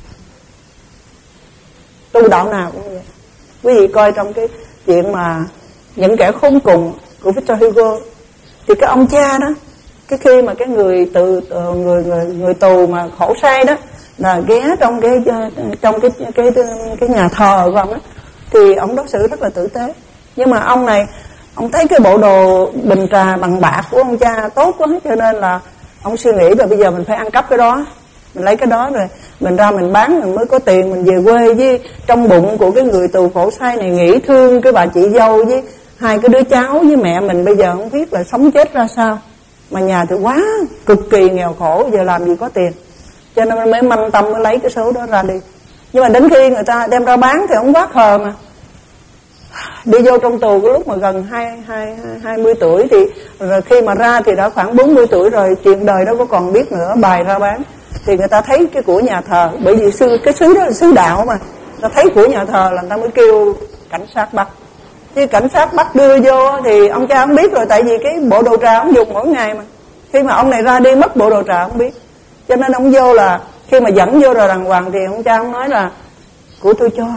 Tu đạo nào cũng vậy. Quý vị coi trong cái chuyện mà những kẻ khốn cùng của Victor Hugo, thì cái ông cha đó, cái khi mà cái người tù mà khổ sai đó là ghé trong cái nhà thờ của ông đó, thì ông đối xử rất là tử tế. Nhưng mà ông này, ông thấy cái bộ đồ bình trà bằng bạc của ông cha tốt quá, cho nên là ông suy nghĩ là bây giờ mình phải ăn cắp cái đó, mình lấy cái đó rồi mình ra mình bán, mình mới có tiền mình về quê. Với trong bụng của cái người tù khổ sai này nghĩ thương cái bà chị dâu với hai cái đứa cháu với mẹ mình, bây giờ không biết là sống chết ra sao, mà nhà thì quá cực kỳ nghèo khổ, giờ làm gì có tiền. Cho nên mới manh tâm mới lấy cái số đó ra đi. Nhưng mà đến khi người ta đem ra bán thì ông quá khờ mà, đi vô trong tù cái lúc mà gần 20 tuổi, thì rồi khi mà ra thì đã khoảng 40 tuổi rồi, chuyện đời đâu có còn biết nữa, bài ra bán. Thì người ta thấy cái của nhà thờ, bởi vì cái xứ đó là xứ đạo mà, người ta thấy của nhà thờ là người ta mới kêu cảnh sát bắt. Chứ cảnh sát bắt đưa vô thì ông cha không biết rồi, tại vì cái bộ đồ trà ông dùng mỗi ngày mà. Khi mà ông này ra đi mất bộ đồ trà không biết, cho nên ông vô là khi mà dẫn vô rồi đàng hoàng thì ông cha ông nói là của tôi cho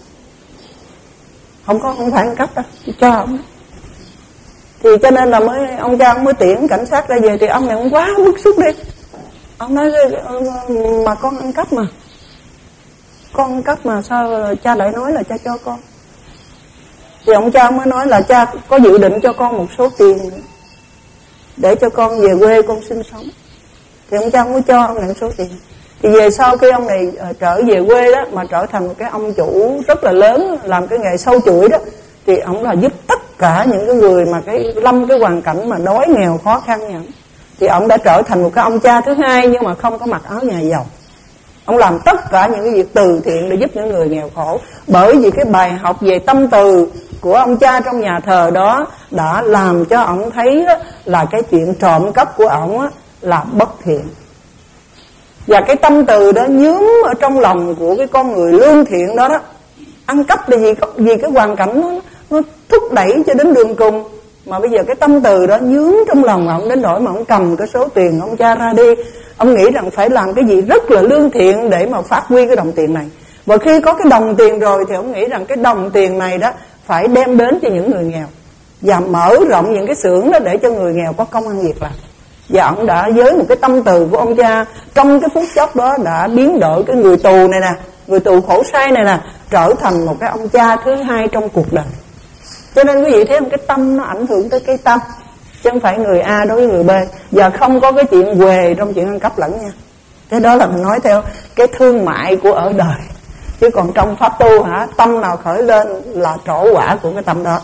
ông, không phải ăn cắp đâu, tôi cho ông. Thì cho nên là ông cha ông mới tiễn cảnh sát ra về. Thì ông này ông quá bức xúc đi, ông nói mà con ăn cắp mà, con ăn cắp mà sao cha lại nói là cha cho con. Thì ông cha mới nói là cha có dự định cho con một số tiền để cho con về quê con sinh sống. Thì ông cha mới cho ông này số tiền. Thì về sau khi ông này trở về quê đó, mà trở thành một cái ông chủ rất là lớn, làm cái nghề sâu chuỗi đó, thì ông là giúp tất cả những cái người mà lâm cái hoàn cảnh mà đói nghèo khó khăn như ông. Thì ông đã trở thành một cái ông cha thứ hai, nhưng mà không có mặc áo nhà giàu. Ông làm tất cả những cái việc từ thiện để giúp những người nghèo khổ. Bởi vì cái bài học về tâm từ của ông cha trong nhà thờ đó đã làm cho ông thấy là cái chuyện trộm cắp của ông là bất thiện. Và cái tâm từ đó nhuốm ở trong lòng của cái con người lương thiện đó đó. Ăn cắp là vì cái hoàn cảnh nó thúc đẩy cho đến đường cùng. Mà bây giờ cái tâm từ đó nhuốm trong lòng ông đến nỗi mà ông cầm cái số tiền ông cha ra đi, ông nghĩ rằng phải làm cái gì rất là lương thiện để mà phát huy cái đồng tiền này. Và khi có cái đồng tiền rồi thì ông nghĩ rằng cái đồng tiền này đó phải đem đến cho những người nghèo, và mở rộng những cái xưởng đó để cho người nghèo có công ăn việc làm. Và ông đã với một cái tâm từ của ông cha, trong cái phút chốc đó đã biến đổi cái người tù này nè, người tù khổ sai này nè, trở thành một cái ông cha thứ hai trong cuộc đời. Cho nên quý vị thấy không, cái tâm nó ảnh hưởng tới cái tâm, chứ không phải người A đối với người B. Và không có cái chuyện huề trong chuyện ăn cắp lẫn nha. Cái đó là mình nói theo cái thương mại của ở đời. Chứ còn trong pháp tu hả, tâm nào khởi lên là trổ quả của cái tâm đó.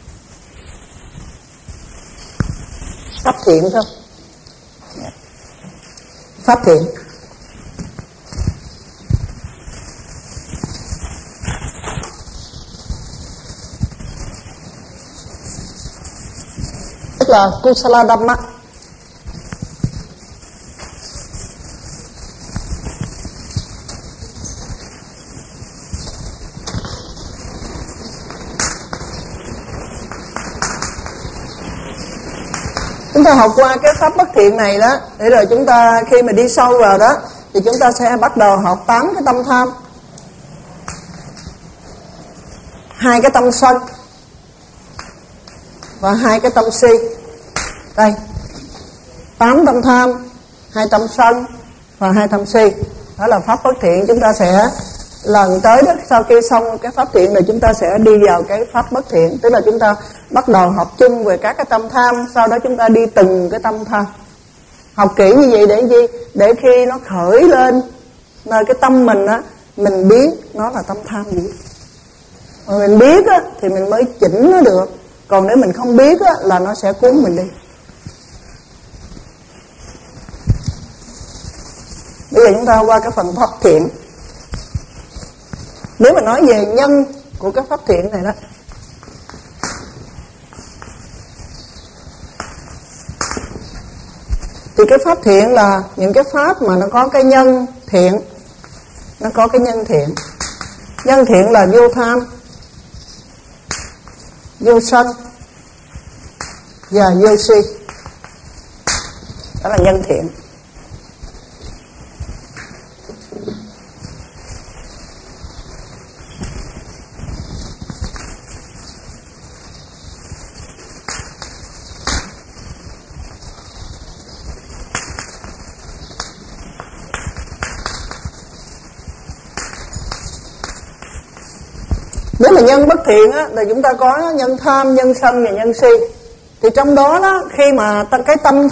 Pháp thiện thôi. Pháp thiện. Tức là Kusala Dhamma. Chúng ta học qua cái pháp bất thiện này đó, để rồi chúng ta khi mà đi sâu vào đó thì chúng ta sẽ bắt đầu học 8 cái tâm tham, 2 cái tâm sân và 2 cái tâm si. Đây, 8 tâm tham, 2 tâm sân và 2 tâm si. Đó là pháp bất thiện. Chúng ta sẽ lần tới đó, sau khi xong cái pháp thiện này, chúng ta sẽ đi vào cái pháp bất thiện. Tức là chúng ta bắt đầu học chung về các cái tâm tham, sau đó chúng ta đi từng cái tâm tham. Học kỹ như vậy để gì? Để khi nó khởi lên nơi cái tâm mình á, mình biết nó là tâm tham gì. Mà mình biết á thì mình mới chỉnh nó được. Còn nếu mình không biết á là nó sẽ cuốn mình đi. Bây giờ chúng ta qua cái phần pháp thiện. Nếu mà nói về nhân của cái pháp thiện này đó, thì cái pháp thiện là những cái pháp mà nó có cái nhân thiện. Nó có cái nhân thiện. Nhân thiện là vô tham, vô sân và vô si. Đó là nhân thiện. Nếu mà nhân bất thiện á, là chúng ta có nhân tham, nhân sân và nhân si. Thì trong đó đó, khi mà cái tâm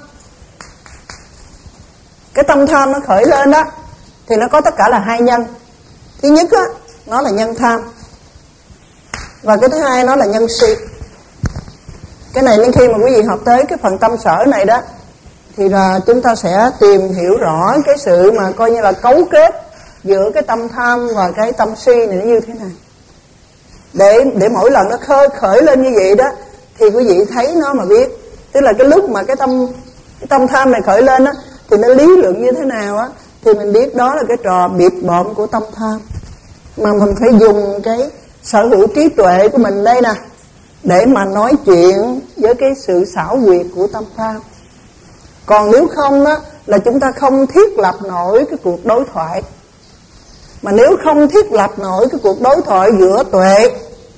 tham nó khởi lên đó, thì nó có tất cả là 2 nhân. Thứ nhất á, nó là nhân tham, và cái thứ hai nó là nhân si. Cái này đến khi mà quý vị học tới cái phần tâm sở này đó, thì là chúng ta sẽ tìm hiểu rõ cái sự mà coi như là cấu kết giữa cái tâm tham và cái tâm si này nó như thế này. để mỗi lần nó khởi lên như vậy đó, thì quý vị thấy nó mà biết. Tức là cái lúc mà cái tâm tham này khởi lên á, thì nó lý luận như thế nào á, thì mình biết đó là cái trò biệp bợm của tâm tham. Mà mình phải dùng cái sở hữu trí tuệ của mình đây nè, để mà nói chuyện với cái sự xảo quyệt của tâm tham. Còn nếu không đó, là chúng ta không thiết lập nổi cái cuộc đối thoại. Mà nếu không thiết lập nổi cái cuộc đối thoại giữa tuệ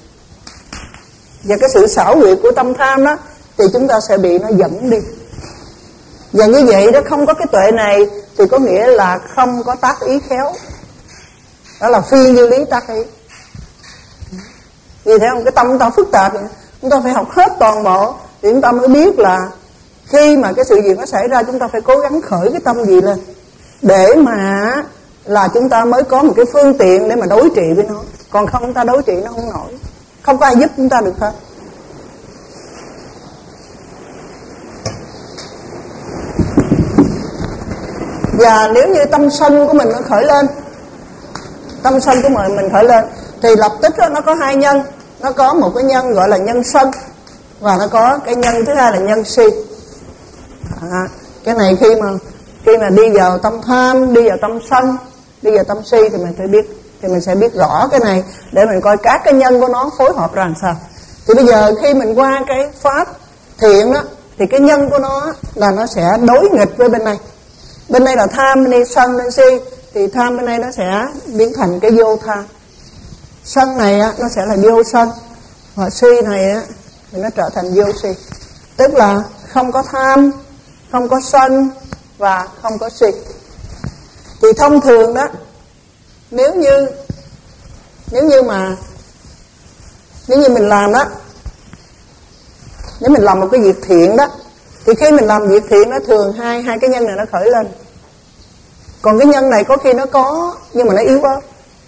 và cái sự xảo quyệt của tâm tham đó, thì chúng ta sẽ bị nó dẫn đi. Và như vậy đó, không có cái tuệ này thì có nghĩa là không có tác ý khéo. Đó là phi như lý tác ý. Vì thế không, cái tâm chúng ta phức tạp vậy. Chúng ta phải học hết toàn bộ thì chúng ta mới biết là khi mà cái sự việc nó xảy ra, chúng ta phải cố gắng khởi cái tâm gì lên, để mà là chúng ta mới có một cái phương tiện để mà đối trị với nó. Còn không chúng ta đối trị nó không nổi, không có ai giúp chúng ta được hết. Và nếu như tâm sân của mình nó khởi lên, tâm sân của mình khởi lên, thì lập tức đó, nó có hai nhân. Nó có một cái nhân gọi là nhân sân, và nó có cái nhân thứ hai là nhân si. Cái này khi mà đi vào tâm tham, đi vào tâm sân, đi vào tâm si thì mình phải biết, thì mình sẽ biết rõ cái này để mình coi các cái nhân của nó phối hợp ra làm sao. Thì bây giờ khi mình qua cái pháp thiện đó, thì cái nhân của nó là nó sẽ đối nghịch với bên này. Bên đây là tham, bên đây sân, bên si, thì tham bên đây nó sẽ biến thành cái vô tham. Sân này á, nó sẽ là vô sân, và si này á, thì nó trở thành vô si. Tức là không có tham, không có sân và không có si. Thì thông thường đó, nếu như mình làm đó, nếu mình làm một cái việc thiện đó, thì khi mình làm việc thiện nó thường hai cái nhân này nó khởi lên. Còn cái nhân này có khi nó có nhưng mà nó yếu quá.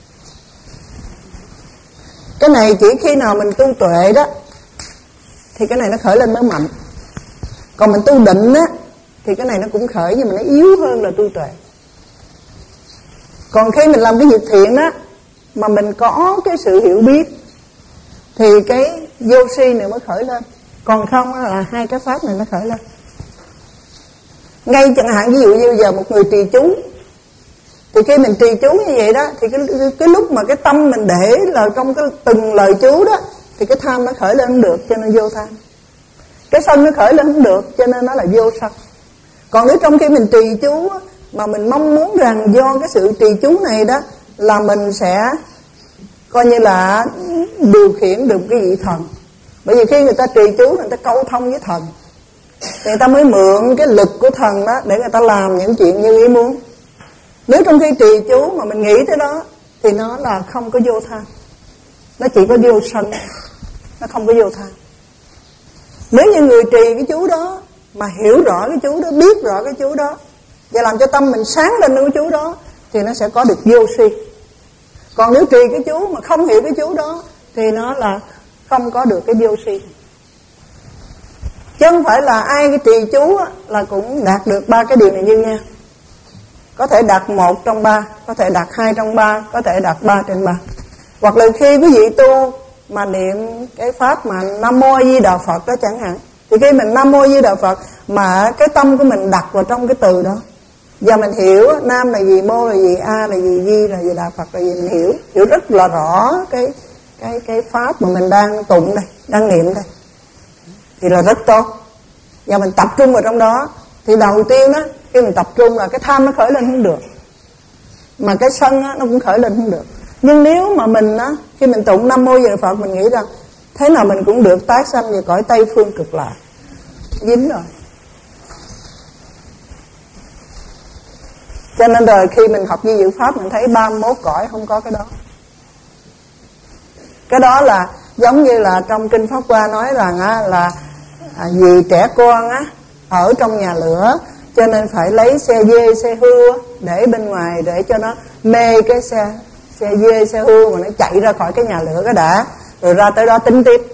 Cái này chỉ khi nào mình tu tuệ đó thì cái này nó khởi lên mới mạnh. Còn mình tu định á thì cái này nó cũng khởi nhưng mà nó yếu hơn là tu tuệ. Còn khi mình làm cái việc thiện đó mà mình có cái sự hiểu biết thì cái vô si này mới khởi lên. Còn không là hai cái pháp này nó khởi lên. Ngay chẳng hạn ví dụ như giờ một người trì chú, thì khi mình trì chú như vậy đó, thì cái lúc mà cái tâm mình để là trong cái từng lời chú đó, thì cái tham nó khởi lên không được, cho nên vô tham. Cái sân nó khởi lên không được, cho nên nó là vô sân. Còn nếu trong khi mình trì chú mà mình mong muốn rằng do cái sự trì chú này đó là mình sẽ coi như là điều khiển được cái vị thần. Bởi vì khi người ta trì chú, người ta câu thông với thần, người ta mới mượn cái lực của thần đó để người ta làm những chuyện như ý muốn. Nếu trong khi trì chú mà mình nghĩ tới đó thì nó là không có vô tham, nó chỉ có vô sân, nó không có vô tham. Nếu như người trì cái chú đó mà hiểu rõ cái chú đó, biết rõ cái chú đó và làm cho tâm mình sáng lên cái chú đó thì nó sẽ có được vô si. Còn nếu trì cái chú mà không hiểu cái chú đó thì nó là không có được cái vô si. Chứ không phải là ai cái trì chú là cũng đạt được ba cái điều này như nhau. Có thể đạt 1 trong 3, có thể đạt 2 trong 3, có thể đạt 3 trên 3. Hoặc là khi quý vị tu mà niệm cái pháp mà Nam Mô A Di Đà Phật đó chẳng hạn, thì khi mình Nam Mô A Di Đà Phật mà cái tâm của mình đặt vào trong cái từ đó, và mình hiểu Nam là gì, Mô là gì, A là gì, Di là gì, Đà Phật là gì, mình hiểu rất là rõ cái pháp mà mình đang tụng đây, đang niệm đây, thì là rất tốt. Và mình tập trung vào trong đó, thì đầu tiên đó, khi mình tập trung là cái tham nó khởi lên không được, mà cái sân nó cũng khởi lên không được. Nhưng nếu mà mình á, khi mình tụng Nam Mô A Di Đà Phật, mình nghĩ rằng thế nào mình cũng được tái sanh về cõi Tây Phương Cực Lạc, dính rồi. Cho nên rồi khi mình học di diệu pháp, mình thấy 31 cõi không có cái đó. Cái đó là giống như là trong Kinh Pháp Hoa nói rằng á, là vì trẻ con á ở trong nhà lửa, cho nên phải lấy xe dê, xe hưu để bên ngoài để cho nó mê cái xe dê, xe hưu mà nó chạy ra khỏi cái nhà lửa cái đã, rồi ra tới đó tính tiếp.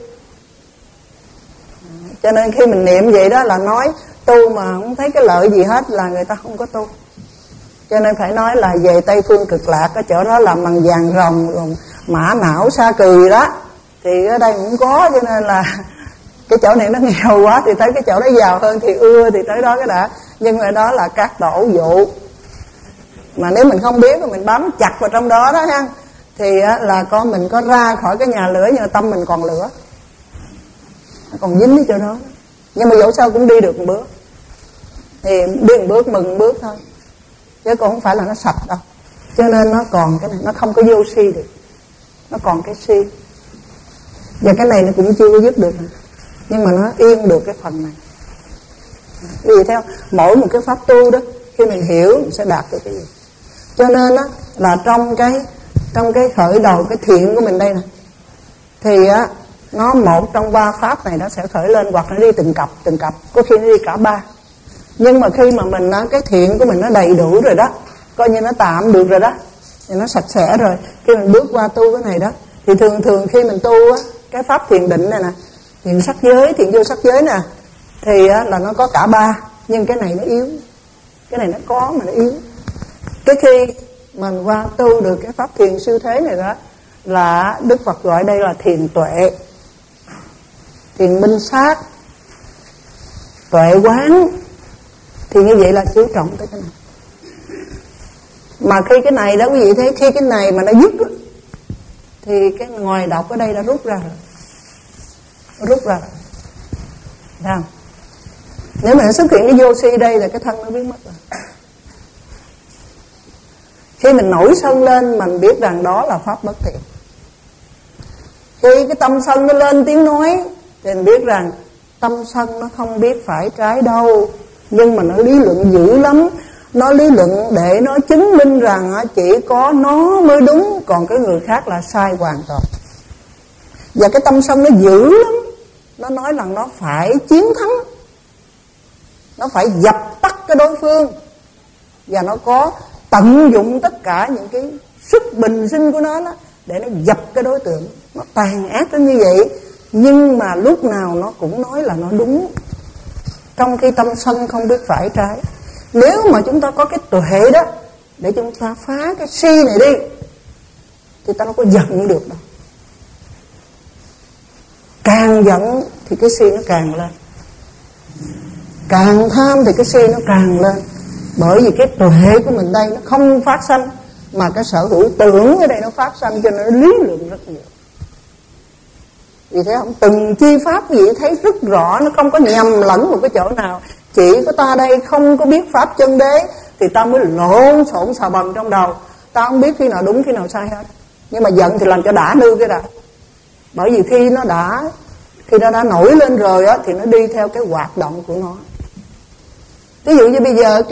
Cho nên khi mình niệm vậy đó là nói tu mà không thấy cái lợi gì hết là người ta không có tu. Cho nên phải nói là về Tây Phương Cực Lạc, cái chỗ đó làm bằng vàng rồng, mã não sa cừ đó, Thì ở đây cũng có, cho nên là cái chỗ này nó nghèo quá thì tới cái chỗ đó giàu hơn thì ưa thì tới đó cái đã. Nhưng mà đó là các tổ vụ, mà nếu mình không biết mà mình bám chặt vào trong đó đó ha, thì là mình có ra khỏi cái nhà lửa nhưng mà tâm mình còn lửa, nó còn dính cái chỗ đó. Nhưng mà dẫu sao cũng đi được một bước, thì đi một bước mừng một bước thôi, chứ còn không phải là nó sạch đâu. Cho nên nó còn cái này, nó không có vô si được, nó còn cái si. Và cái này nó cũng chưa có dứt được, nhưng mà nó yên được cái phần này. Vì theo mỗi một cái pháp tu đó, khi mình hiểu mình sẽ đạt được cái gì. Cho nên đó là trong cái khởi đầu cái thiện của mình đây nè, thì nó một trong 3 pháp này nó sẽ khởi lên, hoặc nó đi từng cặp, có khi nó đi cả 3. Nhưng mà khi mà mình cái thiện của mình nó đầy đủ rồi đó, coi như nó tạm được rồi đó, thì nó sạch sẽ rồi, khi mình bước qua tu cái này đó, thì thường khi mình tu cái pháp thiền định này nè, thiền sắc giới, thiền vô sắc giới nè, thì là nó có cả 3, nhưng cái này nó yếu, cái này nó có mà nó yếu. Cái khi mình qua tu được cái pháp thiền siêu thế này đó, là Đức Phật gọi đây là thiền tuệ, thiền minh sát, tuệ quán. Thì như vậy là chú trọng tới cái này. Mà khi cái này đó quý vị thấy, khi cái này mà nó dứt đó, thì cái ngoài độc ở đây đã rút ra rồi, rút ra rồi. Thấy không? Nếu mà nó xuất hiện cái vô si đây là cái thân nó biến mất rồi. Khi mình nổi sân lên, mình biết rằng đó là pháp bất thiện. Khi cái tâm sân nó lên tiếng nói, thì mình biết rằng tâm sân nó không biết phải trái đâu, nhưng mà nó lý luận dữ lắm. Nó lý luận để nó chứng minh rằng chỉ có nó mới đúng, còn cái người khác là sai hoàn toàn. Và cái tâm sân nó dữ lắm, nó nói rằng nó phải chiến thắng, nó phải dập tắt cái đối phương, và nó có tận dụng tất cả những cái sức bình sinh của nó đó, để nó dập cái đối tượng. Nó tàn ác đến như vậy, nhưng mà lúc nào nó cũng nói là nó đúng, trong khi tâm sân không biết phải trái. Nếu mà chúng ta có cái tuệ đó để chúng ta phá cái si này đi, thì ta đâu có giận được đâu. Càng giận thì cái si nó càng lên, càng tham thì cái si nó càng lên. Bởi vì cái tuệ của mình đây nó không phát sanh, mà cái sở hữu tưởng ở đây nó phát sanh, cho nên nó lý luận rất nhiều. Vì thế không, từng chi pháp gì thấy rất rõ, nó không có nhầm lẫn một cái chỗ nào. Chỉ có ta đây không có biết pháp chân đế, thì ta mới lộn xộn xà bần trong đầu. Ta không biết khi nào đúng khi nào sai hết. Nhưng mà giận thì làm cho đã nư cái đã. Bởi vì khi nó đã nổi lên rồi á, thì nó đi theo cái hoạt động của nó. Ví dụ như bây giờ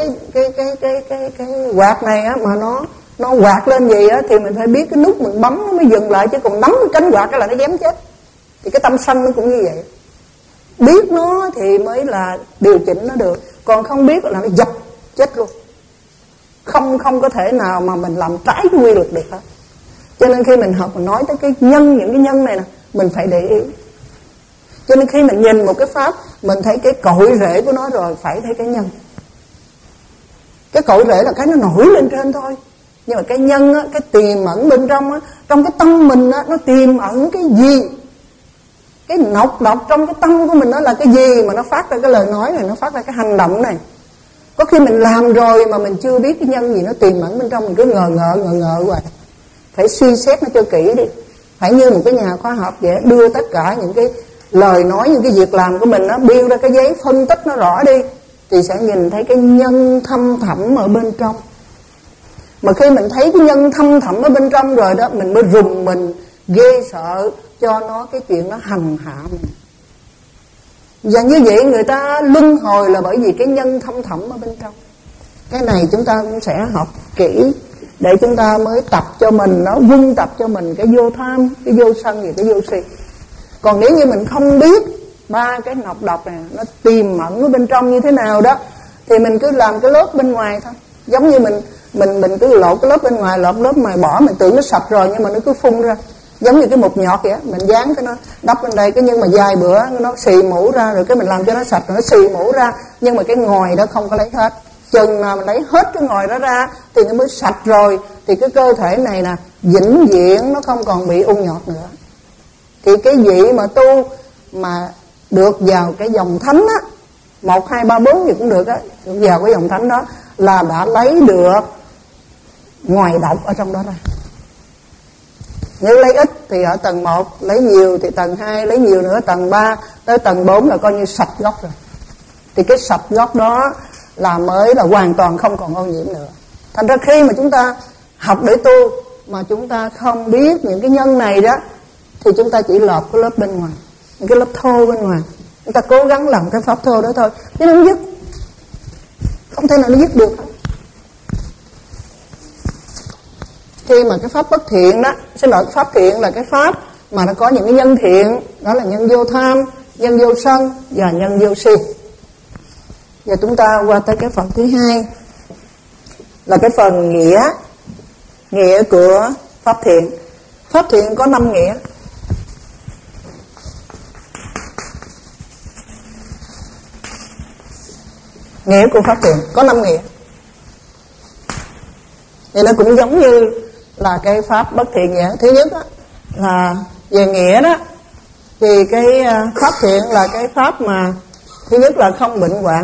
cái quạt này á, mà nó quạt lên gì á, thì mình phải biết cái nút mình bấm nó mới dừng lại, chứ còn nắm cái cánh quạt cái là nó dám chết. Thì cái tâm sân nó cũng như vậy, biết nó thì mới là điều chỉnh nó được, còn không biết là nó dập chết luôn. Không có thể nào mà mình làm trái cái quy luật được hết. Cho nên khi mình học, mình nói tới cái nhân, những cái nhân này nè, mình phải để ý. Cho nên khi mình nhìn một cái pháp, mình thấy cái cội rễ của nó rồi, phải thấy cái nhân. Cái cội rễ là cái nó nổi lên trên thôi, nhưng mà cái nhân á, cái tiềm ẩn bên trong á, trong cái tâm mình á, nó tiềm ẩn cái gì? Cái nọc độc trong cái tâm của mình đó là cái gì mà nó phát ra cái lời nói này, nó phát ra cái hành động này. Có khi mình làm rồi mà mình chưa biết cái nhân gì nó tiềm ẩn bên trong, mình cứ ngờ ngợ hoài. Phải suy xét nó cho kỹ đi. Phải như một cái nhà khoa học vậy, đưa tất cả những cái lời nói, những cái việc làm của mình nó biêu ra cái giấy, phân tích nó rõ đi, thì sẽ nhìn thấy cái nhân thâm thẳm ở bên trong. Mà khi mình thấy cái nhân thâm thẳm ở bên trong rồi đó, mình mới rùng mình, ghê sợ cho nó cái chuyện nó hành hạ mình. Và như vậy người ta luân hồi là bởi vì cái nhân thâm thẳm ở bên trong. Cái này chúng ta cũng sẽ học kỹ, để chúng ta mới tập cho mình, nó vun tập cho mình cái vô tham, cái vô sân và cái vô si. Còn nếu như mình không biết 3 cái nọc độc này nó tiềm ẩn ở bên trong như thế nào đó, thì mình cứ làm cái lớp bên ngoài thôi. Giống như mình cứ lột cái lớp bên ngoài, lột lớp ngoài bỏ, mình tưởng nó sạch rồi nhưng mà nó cứ phun ra. Giống như cái mụn nhọt vậy á, mình dán cái nó đắp bên đây, cái nhưng mà vài bữa nó xì mũ ra, rồi cái mình làm cho nó sạch rồi nó xì mũ ra, nhưng mà cái ngòi đó không có lấy hết. Chừng nào mình lấy hết cái ngòi đó ra thì nó mới sạch rồi, thì cái cơ thể này nè vĩnh viễn nó không còn bị ung nhọt nữa. Thì cái vị mà tu mà được vào cái dòng thánh á, 1, 2, 3, 4 gì cũng được á, được vào cái dòng thánh đó là đã lấy được ngoài độc ở trong đó ra. Nếu lấy ít thì ở tầng 1, lấy nhiều thì tầng 2, lấy nhiều nữa tầng 3, tới tầng 4 là coi như sạch gốc rồi. Thì cái sạch gốc đó là mới là hoàn toàn không còn ô nhiễm nữa. Thành ra khi mà chúng ta học để tu mà chúng ta không biết những cái nhân này đó, thì chúng ta chỉ lọt cái lớp bên ngoài, những cái lớp thô bên ngoài. Chúng ta cố gắng làm cái pháp thô đó thôi, chứ nó không dứt, không thể nào nó dứt được. Khi mà cái pháp bất thiện đó, xin lỗi, pháp thiện là cái pháp mà nó có những cái nhân thiện, đó là nhân vô tham, nhân vô sân và nhân vô si. Giờ chúng ta qua tới cái phần thứ hai, là cái phần nghĩa của pháp thiện. Pháp thiện có 5 nghĩa. Nghĩa của pháp thiện có 5 nghĩa. Thì nó cũng giống như là cái pháp bất thiện vậy. Thứ nhất đó, là về nghĩa đó, thì cái pháp thiện là cái pháp mà thứ nhất là không bệnh hoạn.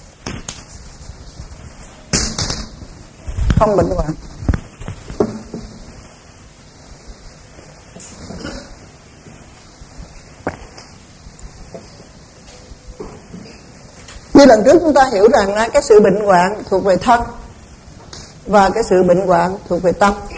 Không bệnh hoạn. Như lần trước chúng ta hiểu rằng cái sự bệnh hoạn thuộc về thân và cái sự bệnh hoạn thuộc về tâm.